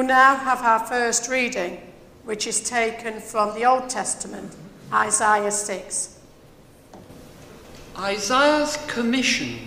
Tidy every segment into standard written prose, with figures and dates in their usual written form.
will now have our first reading, which is taken from the Old Testament, Isaiah 6. Isaiah's commission.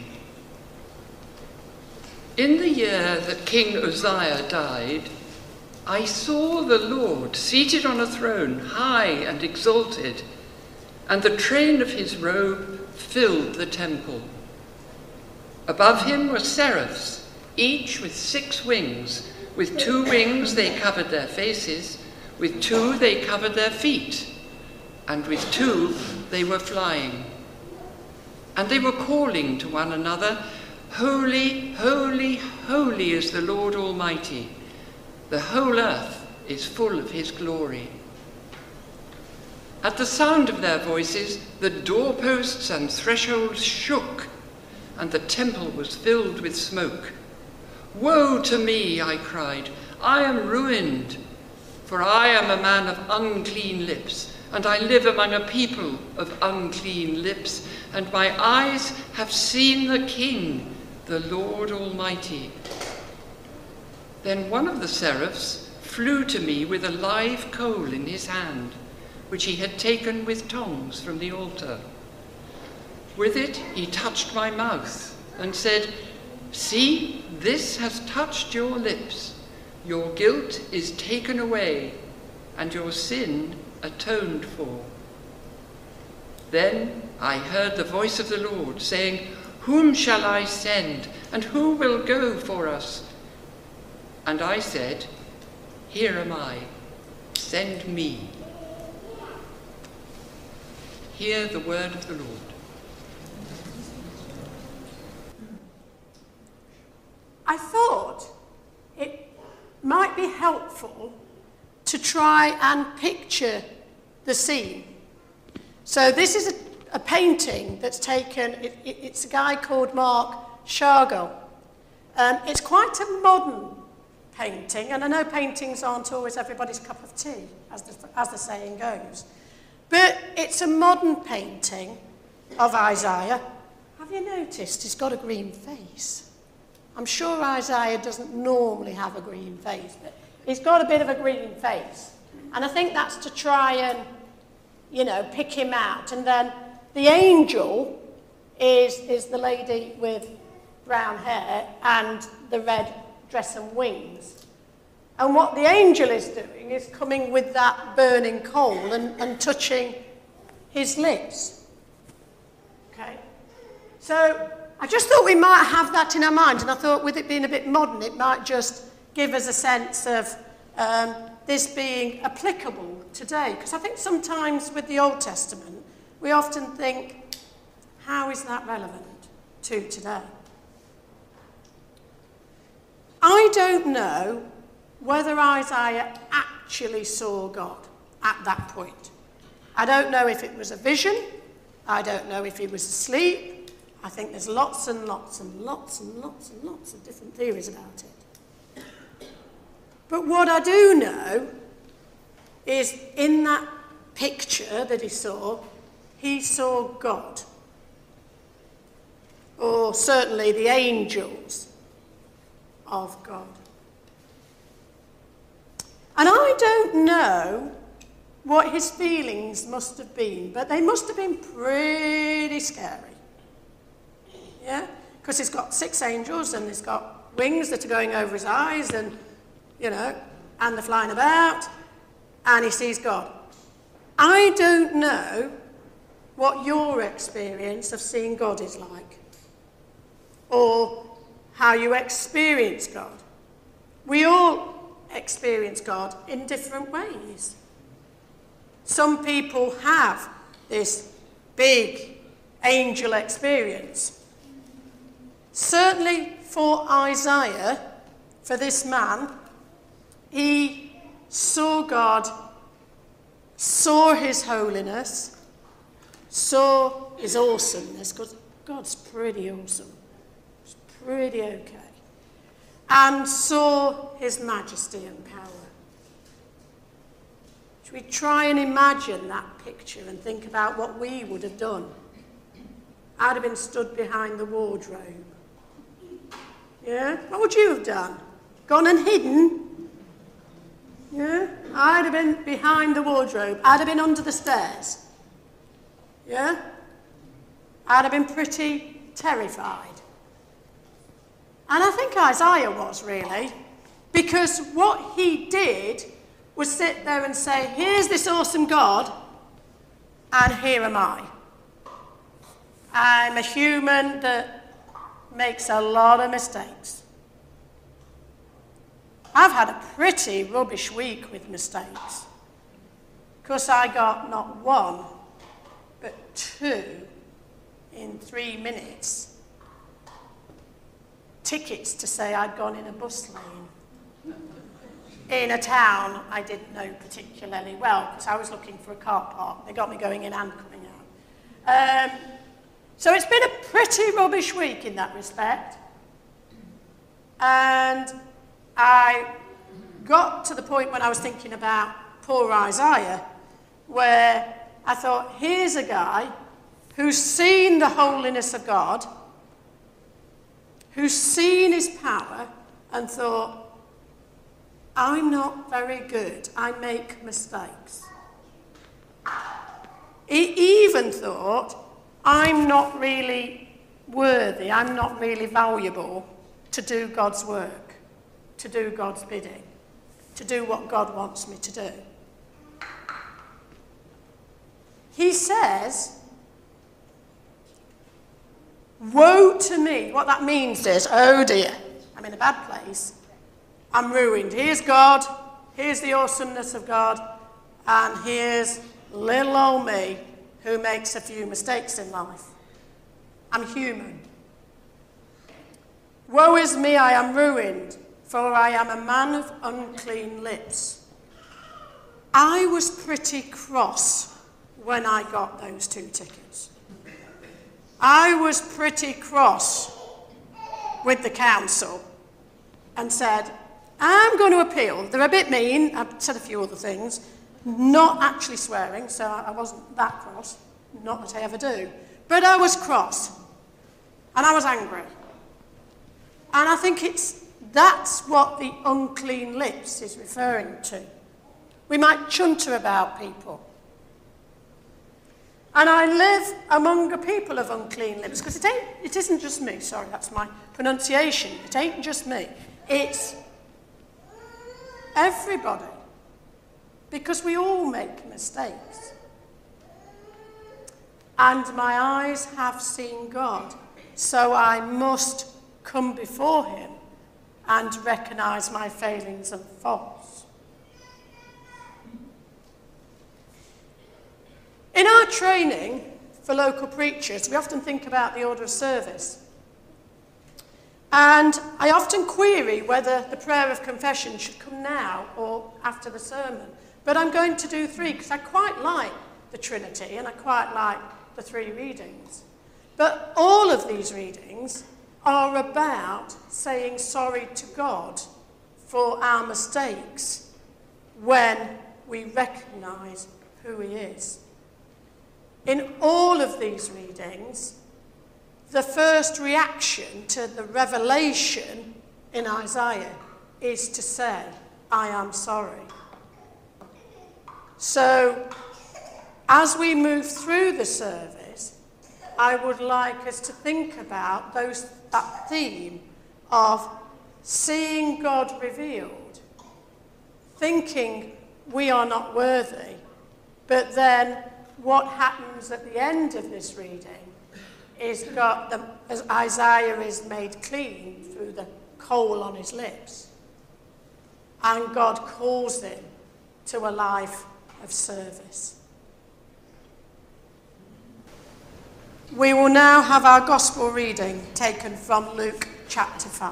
In the year that King Uzziah died, I saw the Lord seated on a throne, high and exalted, and the train of his robe filled the temple. Above him were seraphs, each with 6 wings. With 2 wings they covered their faces, with 2 they covered their feet, and with 2 they were flying. And they were calling to one another, Holy, holy, holy is the Lord Almighty. The whole earth is full of his glory. At the sound of their voices, the doorposts and thresholds shook, and the temple was filled with smoke. Woe to me, I cried, I am ruined, for I am a man of unclean lips, and I live among a people of unclean lips, and my eyes have seen the King, the Lord Almighty. Then one of the seraphs flew to me with a live coal in his hand, which he had taken with tongs from the altar. With it he touched my mouth and said, See, this has touched your lips. Your guilt is taken away, and your sin atoned for. Then I heard the voice of the Lord saying, Whom shall I send, and who will go for us? And I said, Here am I, send me. Hear the word of the Lord. I thought it might be helpful to try and picture the scene. So this is a painting that's taken, it's a guy called Mark Shargo. It's quite a modern painting, and I know paintings aren't always everybody's cup of tea, as the saying goes. But it's a modern painting of Isaiah. Have you noticed he's got a green face? I'm sure Isaiah doesn't normally have a green face, but he's got a bit of a green face. And I think that's to try and, pick him out. And then the angel is the lady with brown hair and the red dress and wings. And what the angel is doing is coming with that burning coal and touching his lips. Okay? So I just thought we might have that in our mind, and I thought with it being a bit modern, it might just give us a sense of this being applicable today. Because I think sometimes with the Old Testament, we often think, how is that relevant to today? I don't know whether Isaiah actually saw God at that point. I don't know if it was a vision. I don't know if he was asleep. I think there's lots and lots and lots and lots and lots of different theories about it. But what I do know is in that picture that he saw God. Or certainly the angels of God. And I don't know what his feelings must have been, but they must have been pretty scary. Yeah? Because he's got 6 angels and he's got wings that are going over his eyes and, and they're flying about, and he sees God. I don't know what your experience of seeing God is like, or how you experience God. We all experience God in different ways. Some people have this big angel experience. Certainly for Isaiah, for this man, he saw God, saw his holiness, saw his awesomeness, because God's pretty awesome. It's pretty okay. And saw his majesty and power. Should we try and imagine that picture and think about what we would have done? I'd have been stood behind the wardrobe. Yeah? What would you have done? Gone and hidden? have been behind the wardrobe. I'd have been under the stairs. Yeah? I'd have been pretty terrified. And I think Isaiah was, really, because what he did was sit there and say, here's this awesome God, and here am I. I'm a human that makes a lot of mistakes. I've had a pretty rubbish week with mistakes, because I got not one, but two in 3 minutes tickets to say I'd gone in a bus lane in a town I didn't know particularly well, because I was looking for a car park. They got me going in and coming out. So it's been a pretty rubbish week in that respect. And I got to the point when I was thinking about poor Isaiah, where I thought, here's a guy who's seen the holiness of God, who's seen his power, and thought, I'm not very good. I make mistakes. He even thought, I'm not really worthy, I'm not really valuable to do God's work, to do God's bidding, to do what God wants me to do. He says, woe to me. What that means is, oh dear, I'm in a bad place. I'm ruined. Here's God, here's the awesomeness of God, and here's little old me who makes a few mistakes in life. I'm human. Woe is me, I am ruined, for I am a man of unclean lips. I was pretty cross when I got those 2 tickets. I was pretty cross with the council and said, I'm going to appeal. They're a bit mean. I've said a few other things. Not actually swearing, so I wasn't that cross. Not that I ever do. But I was cross. And I was angry. And I think that's what the unclean lips is referring to. We might chunter about people. And I live among a people of unclean lips, because it isn't just me. Sorry, that's my pronunciation. It ain't just me. It's everybody. Because we all make mistakes. And my eyes have seen God, so I must come before him and recognise my failings and faults. In our training for local preachers, we often think about the order of service. And I often query whether the prayer of confession should come now or after the sermon. But I'm going to do 3, because I quite like the Trinity and I quite like the 3 readings. But all of these readings are about saying sorry to God for our mistakes when we recognise who he is. In all of these readings, the first reaction to the revelation in Isaiah is to say, I am sorry. So, as we move through the service, I would like us to think about that theme of seeing God revealed, thinking we are not worthy, but then what happens at the end of this reading is as Isaiah is made clean through the coal on his lips, and God calls him to a life of service. We will now have our gospel reading taken from Luke chapter 5.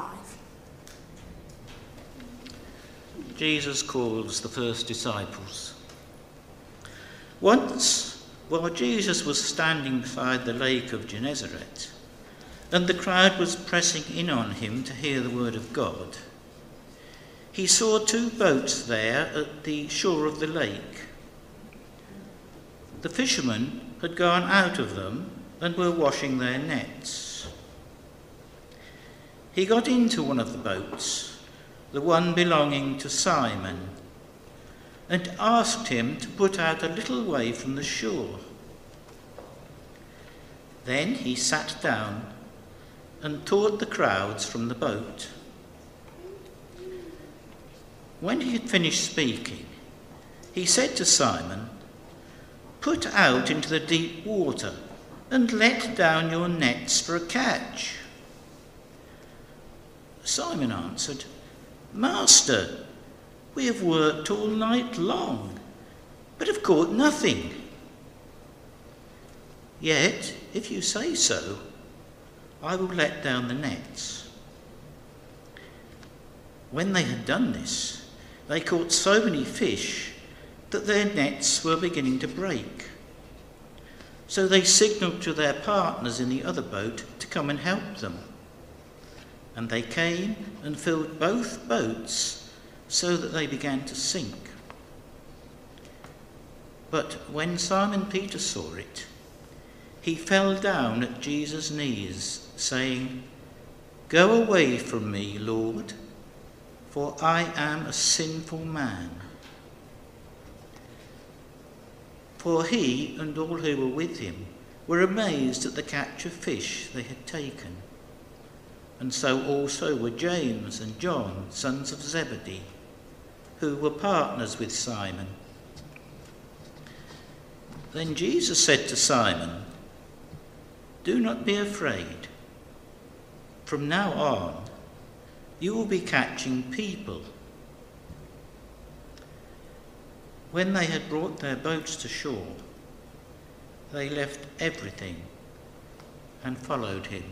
Jesus calls the first disciples. Once, while Jesus was standing beside the lake of Gennesaret, and the crowd was pressing in on him to hear the word of God, he saw 2 boats there at the shore of the lake. The fishermen had gone out of them and were washing their nets. He got into one of the boats, the one belonging to Simon, and asked him to put out a little way from the shore. Then he sat down and taught the crowds from the boat. When he had finished speaking, he said to Simon, "Put out into the deep water and let down your nets for a catch." Simon answered, "Master, we have worked all night long, but have caught nothing. Yet, if you say so, I will let down the nets." When they had done this, they caught so many fish that their nets were beginning to break. So they signalled to their partners in the other boat to come and help them. And they came and filled both boats so that they began to sink. But when Simon Peter saw it, he fell down at Jesus' knees, saying, "Go away from me, Lord, for I am a sinful man." For he and all who were with him were amazed at the catch of fish they had taken. And so also were James and John, sons of Zebedee, who were partners with Simon. Then Jesus said to Simon, "Do not be afraid. From now on, you will be catching people." When they had brought their boats to shore, they left everything and followed him.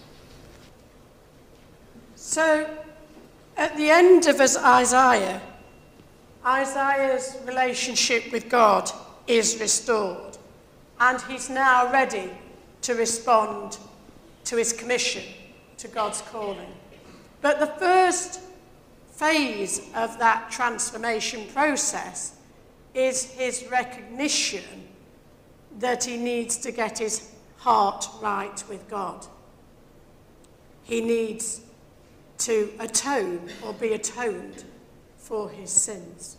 So, at the end of Isaiah's relationship with God is restored, and he's now ready to respond to his commission, to God's calling. But the first phase of that transformation process is his recognition that he needs to get his heart right with God. He needs to atone or be atoned for his sins.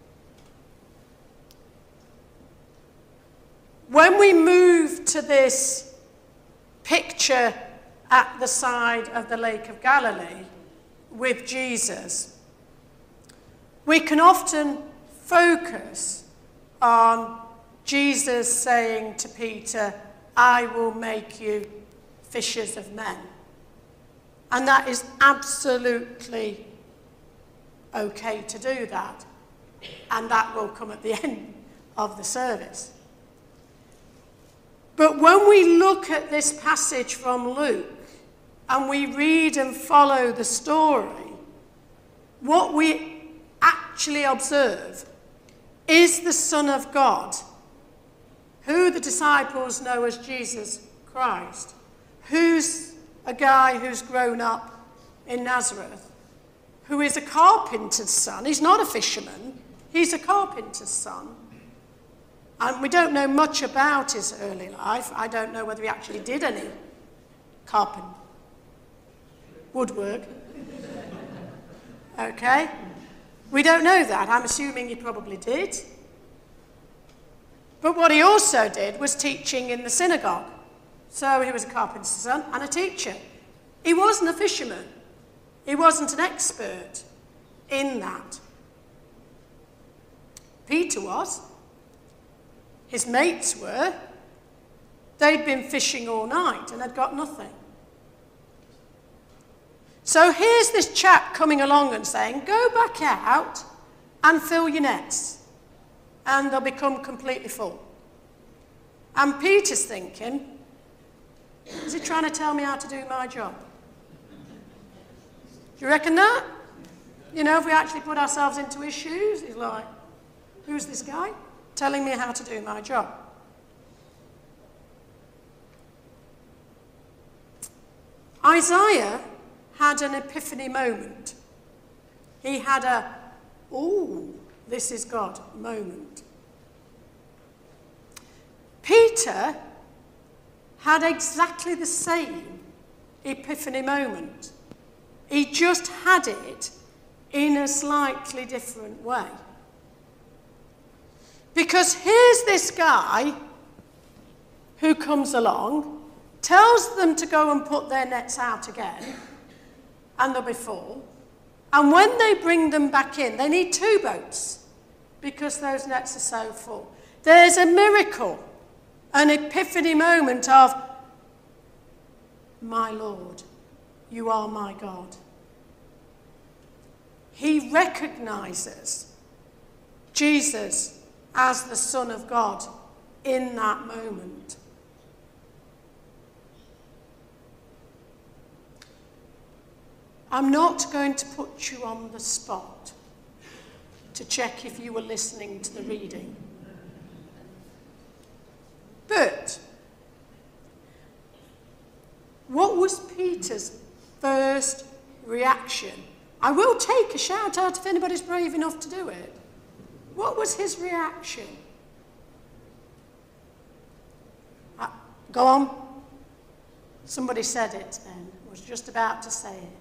When we move to this picture at the side of the Lake of Galilee with Jesus, we can often focus on Jesus saying to Peter, "I will make you fishers of men." And that is absolutely okay to do that. And that will come at the end of the service. But when we look at this passage from Luke and we read and follow the story, what we actually observe is the Son of God, who the disciples know as Jesus Christ, who's a guy who's grown up in Nazareth, who is a carpenter's son. He's not a fisherman, he's a carpenter's son. And we don't know much about his early life. I don't know whether he actually did any woodwork. Okay? We don't know that. I'm assuming he probably did. But what he also did was teaching in the synagogue. So he was a carpenter's son and a teacher. He wasn't a fisherman. He wasn't an expert in that. Peter was. His mates were. They'd been fishing all night and had got nothing. So here's this chap coming along and saying, "Go back out and fill your nets, and they'll become completely full." And Peter's thinking, is he trying to tell me how to do my job? Do you reckon that? You know, if we actually put ourselves into his shoes, he's like, who's this guy telling me how to do my job? Isaiah had an epiphany moment. He had a, "Ooh, this is God" moment. Peter had exactly the same epiphany moment. He just had it in a slightly different way. Because here's this guy who comes along, tells them to go and put their nets out again, and they'll be full. And when they bring them back in, they need 2 boats because those nets are so full. There's a miracle, an epiphany moment of, my Lord, you are my God. He recognizes Jesus as the Son of God in that moment. I'm not going to put you on the spot to check if you were listening to the reading. But what was Peter's first reaction? I will take a shout out if anybody's brave enough to do it. What was his reaction? Go on. Somebody said it then. I was just about to say it.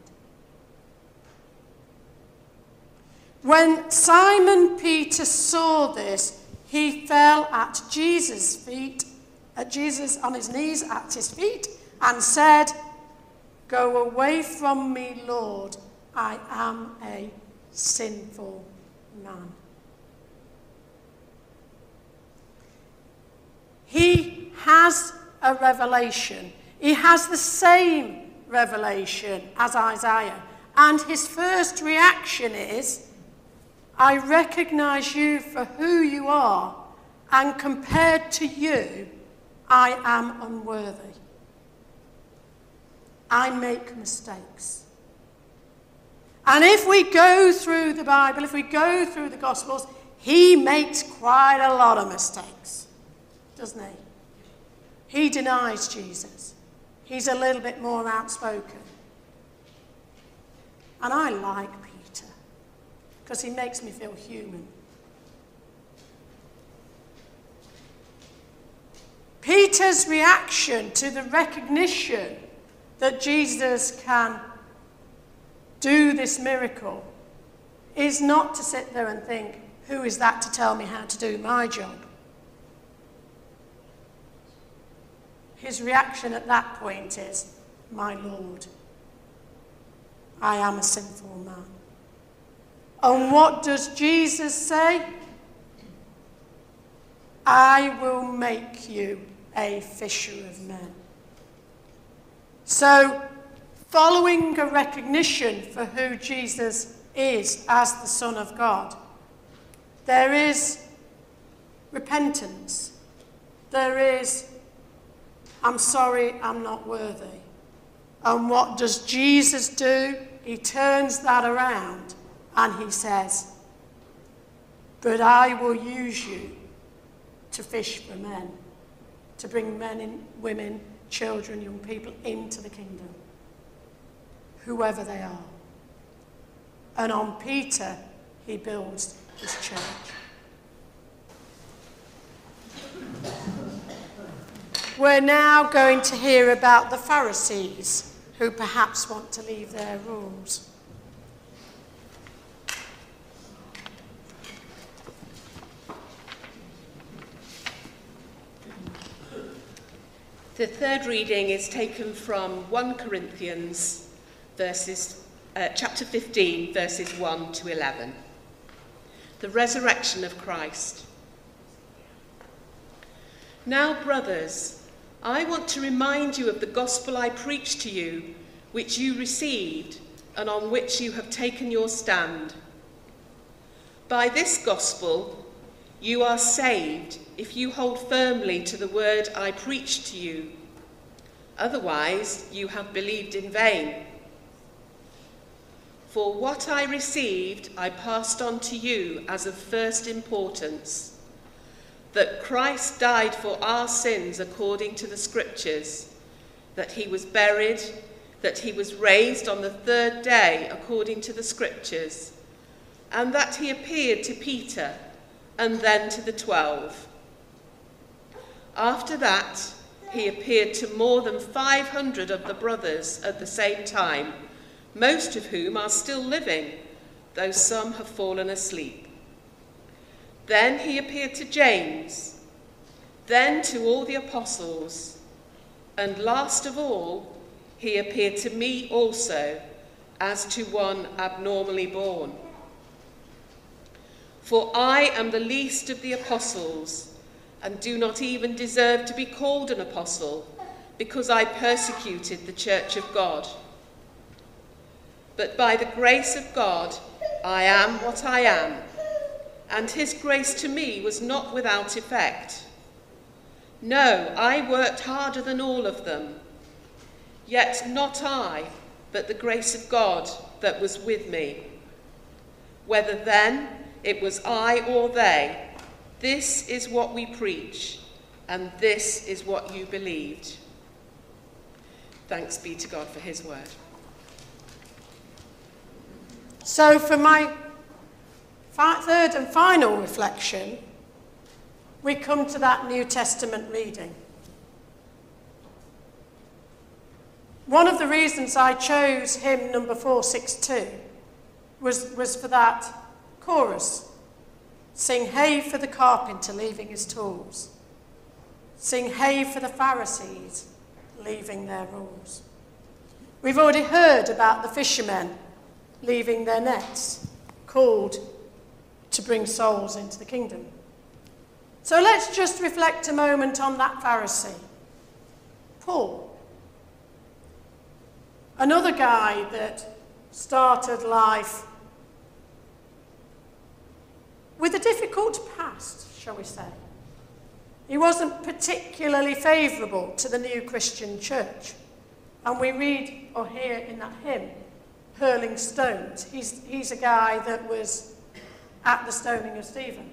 When Simon Peter saw this, he fell at Jesus' feet, on his knees at his feet, and said, "Go away from me, Lord, I am a sinful man." He has a revelation. He has the same revelation as Isaiah. And his first reaction is, I recognize you for who you are, and compared to you, I am unworthy. I make mistakes. And if we go through the Bible, if we go through the Gospels, he makes quite a lot of mistakes, doesn't he? He denies Jesus. He's a little bit more outspoken. And I like Peter, because he makes me feel human. Peter's reaction to the recognition that Jesus can do this miracle is not to sit there and think, who is that to tell me how to do my job? His reaction at that point is, my Lord, I am a sinful man. And what does Jesus say? I will make you a fisher of men. So, following a recognition for who Jesus is as the Son of God, there is repentance. There is, I'm sorry, I'm not worthy. And what does Jesus do? He turns that around and he says, but I will use you to fish for men, to bring men and women, children, young people into the kingdom, whoever they are. And on Peter, he builds his church. We're now going to hear about the Pharisees, who perhaps want to leave their rules. The third reading is taken from 1 Corinthians, chapter 15, verses 1 to 11. The resurrection of Christ. Now, brothers, I want to remind you of the gospel I preached to you, which you received, and on which you have taken your stand. By this gospel, you are saved if you hold firmly to the word I preached to you. Otherwise, you have believed in vain. For what I received, I passed on to you as of first importance, that Christ died for our sins according to the Scriptures, that he was buried, that he was raised on the third day according to the Scriptures, and that he appeared to Peter and then to the 12. After that, he appeared to more than 500 of the brothers at the same time, most of whom are still living, though some have fallen asleep. Then he appeared to James, then to all the apostles, and last of all, he appeared to me also, as to one abnormally born. For I am the least of the apostles, and do not even deserve to be called an apostle, because I persecuted the church of God. But by the grace of God, I am what I am, and his grace to me was not without effect. No, I worked harder than all of them. Yet not I, but the grace of God that was with me. Whether then it was I or they, this is what we preach, and this is what you believed. Thanks be to God for his word. So for my third and final reflection, we come to that New Testament reading. One of the reasons I chose hymn number 462 was for that chorus. Sing hey for the carpenter leaving his tools. Sing hey for the Pharisees leaving their rules. We've already heard about the fishermen leaving their nets, called to bring souls into the kingdom. So let's just reflect a moment on that Pharisee, Paul. Another guy that started life with a difficult past, shall we say. He wasn't particularly favourable to the new Christian church. And we read or hear in that hymn, hurling stones. He's a guy that was at the stoning of Stephen.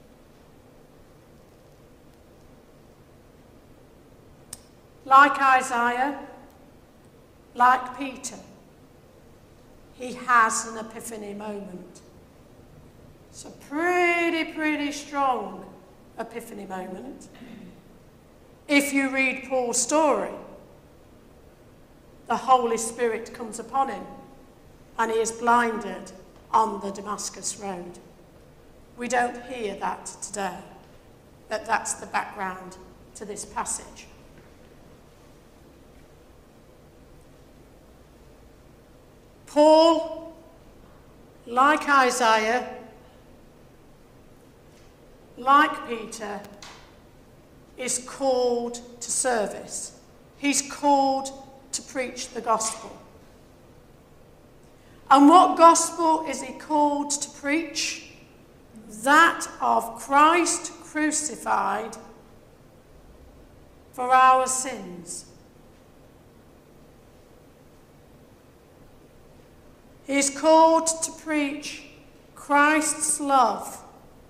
Like Isaiah, like Peter, he has an epiphany moment. It's a pretty strong epiphany moment. If you read Paul's story, the Holy Spirit comes upon him and he is blinded on the Damascus road. We don't hear that today, but that's the background to this passage. Paul, like Isaiah, like Peter, is called to service. He's called to preach the gospel. And what gospel is he called to preach? That of Christ crucified for our sins. He is called to preach Christ's love,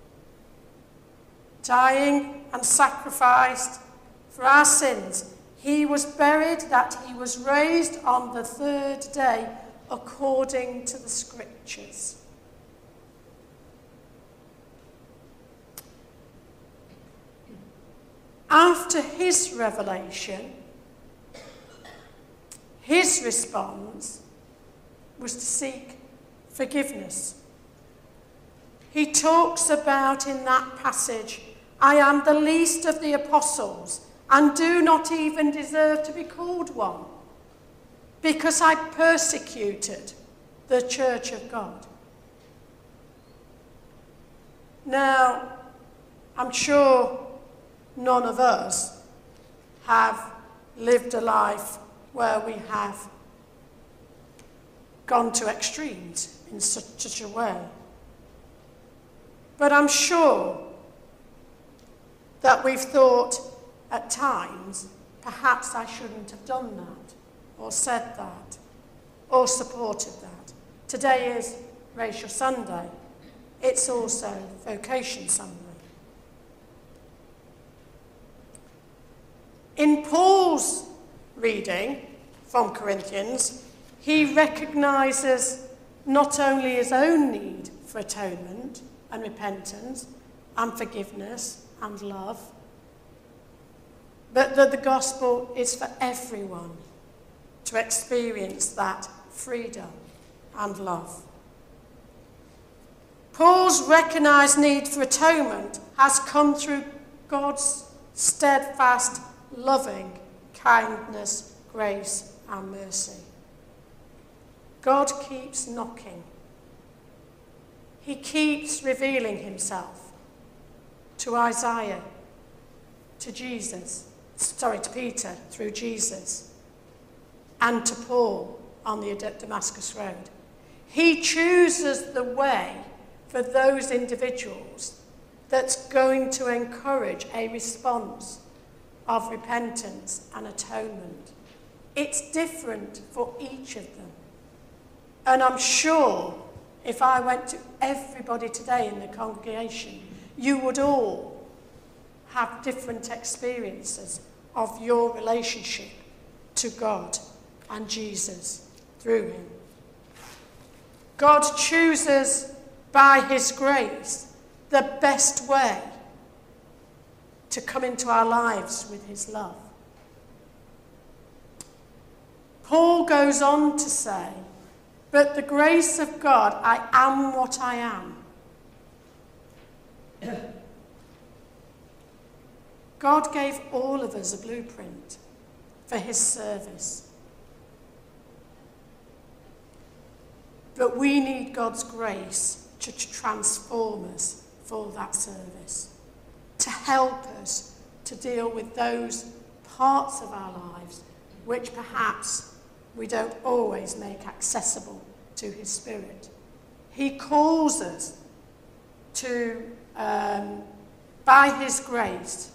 dying and sacrificed for our sins. He was buried, that he was raised on the third day according to the scriptures. After his revelation, his response was to seek forgiveness. He talks about in that passage, I am the least of the apostles and do not even deserve to be called one, because I persecuted the church of God. Now, I'm sure none of us have lived a life where we have gone to extremes in such a way. But I'm sure that we've thought at times, perhaps I shouldn't have done that, or said that, or supported that. Today is Racial Sunday. It's also Vocation Sunday. In Paul's reading from Corinthians, he recognises not only his own need for atonement and repentance and forgiveness and love, but that the gospel is for everyone to experience that freedom and love. Paul's recognised need for atonement has come through God's steadfast, loving kindness, grace and mercy. God keeps knocking. He keeps revealing himself to Isaiah, to Peter through Jesus, and to Paul on the Damascus Road. He chooses the way for those individuals that's going to encourage a response of repentance and atonement. It's different for each of them. And I'm sure if I went to everybody today in the congregation, you would all have different experiences of your relationship to God and Jesus through him. God chooses by his grace the best way to come into our lives with his love. Paul goes on to say, "But the grace of God, I am what I am." God gave all of us a blueprint for his service. But we need God's grace to transform us for that service, to help us to deal with those parts of our lives which perhaps we don't always make accessible to his Spirit. He calls us to, by his grace,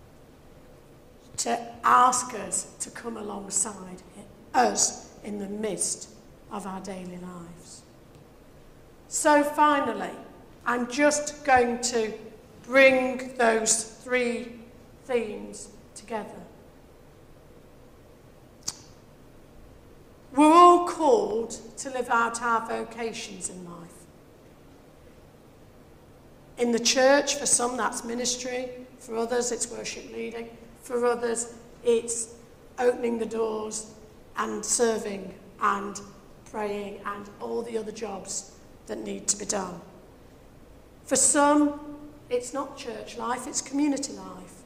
to ask us to come alongside us in the midst of our daily lives. So finally, I'm just going to bring those three themes together. We're all called to live out our vocations in life. In the church, for some that's ministry, for others it's worship leading, for others it's opening the doors and serving and praying and all the other jobs that need to be done. For some, it's not church life, it's community life.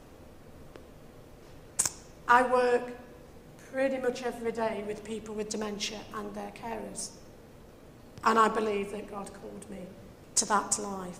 I work pretty much every day with people with dementia and their carers. And I believe that God called me to that life.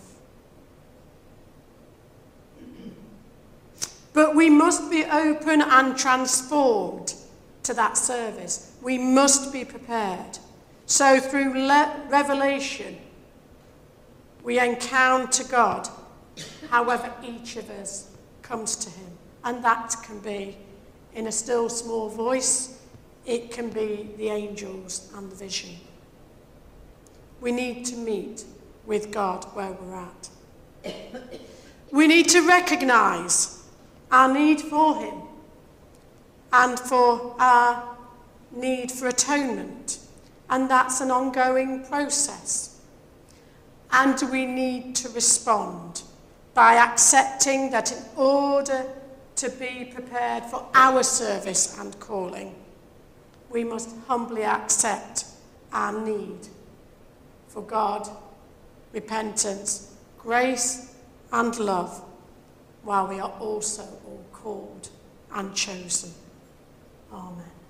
But we must be open and transformed to that service. We must be prepared. So through revelation, we encounter God, however each of us comes to him. And that can be in a still small voice. It can be the angels and the vision. We need to meet with God where we're at. We need to recognise our need for him and for our need for atonement. And that's an ongoing process. And we need to respond by accepting that in order to be prepared for our service and calling, we must humbly accept our need for God, repentance, grace and love, while we are also all called and chosen. Amen.